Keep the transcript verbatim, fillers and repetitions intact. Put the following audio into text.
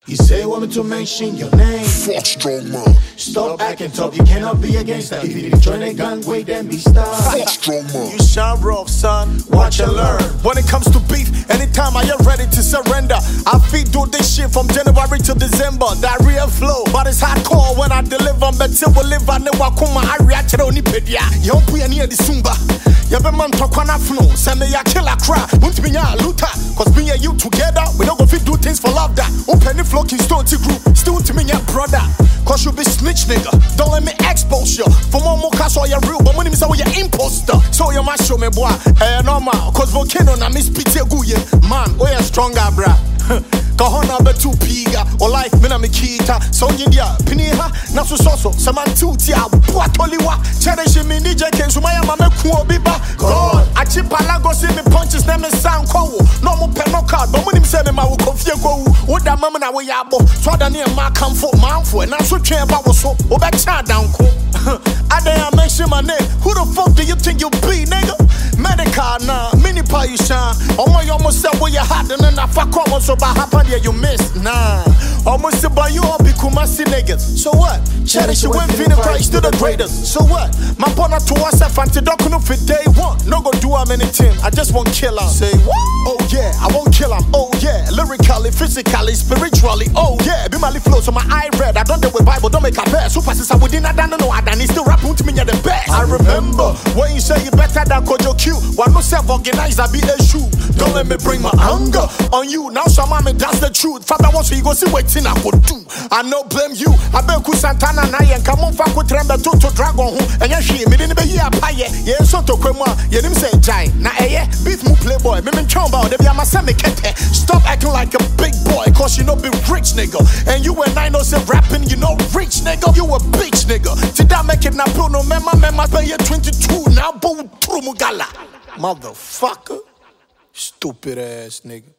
You say you want me to mention your name. Fuck strong man. Stop acting tough, you cannot be against that. If you didn't join a gang, wait, then be stopped. Fuck strong man. You shine rough, son. Watch and learn. When it comes to beef, anytime I am ready to surrender. I feed do this shit from January to December. Diarrhea flow, but it's hardcore when I deliver. But till we live, I know I come. I react to the Onipedia. You don't put any of the Sumba. You be man talk on a flow. Send me a killer cry. Won't be a looter. Cause me and you together, we don't go fit do things for love that. Open the flocking stone to group. Still to me, your brother. Cause you be snitch nigga. Don't let me expose you. For more more cause all you're real. But when you say you're imposter. So you must show me boy. Eh normal. Cause volcano na miss pity guye. Man, oh you're stronger bra. Kahona be two piga. Or life mina me kita. So nyidia. Piniha. Nasu soso. Saman tutia. Bua toliwa. Cherish me ni jeke. Sumaya mame kuo biba. God. Achi palago see me punches. Name me sound kowo. No mo pen no card. But when him say me ma wo confie go. What that mama na we yabo. So da near ma come for man for. And I so train about so. Obe cha down ko. I dare mention my name. Who the fuck do you think you be, nigga? Medical nah. Mini pie you shine. Almost almost said where you hot and then I fuck almost so by happen yeah you miss. Nah. Almost say by you all be kumasi niggas. So what? Cherish you when feeling Christ to the greatest. So what? My partner to us a fancy dog no fit day one. No go do how many team. I just won't kill him. Say what? Oh yeah, I won't kill him. Oh yeah, lyrically, physically, spiritually. Oh yeah, be my flow so my eye red. I don't do with Bible, don't make a verse. Super sister within I don't know. I don't still rap to me at the best. I remember when you say you better than Kojo Q. Why no self organized I be a shoe. Don't let me bring my anger on you. Now some mommy that's the truth. Father wants you go see waiting I could do. I no blame you. I bet ku Santana na yen come on fuck with tremble to to dragon who and ya she me didn't be here paye. Yeah so to kwema. You didn't say jai. Na eh beef mu playboy. Me me chomba they be my semi kete. Stop acting like a big boy cause you know be rich nigga. And you and I know say rapping you know rich nigga. You a bitch nigga. Did I make it now bro no mema mema pay you twenty-two now boo through mugala. Motherfucker. Stupid ass nigga.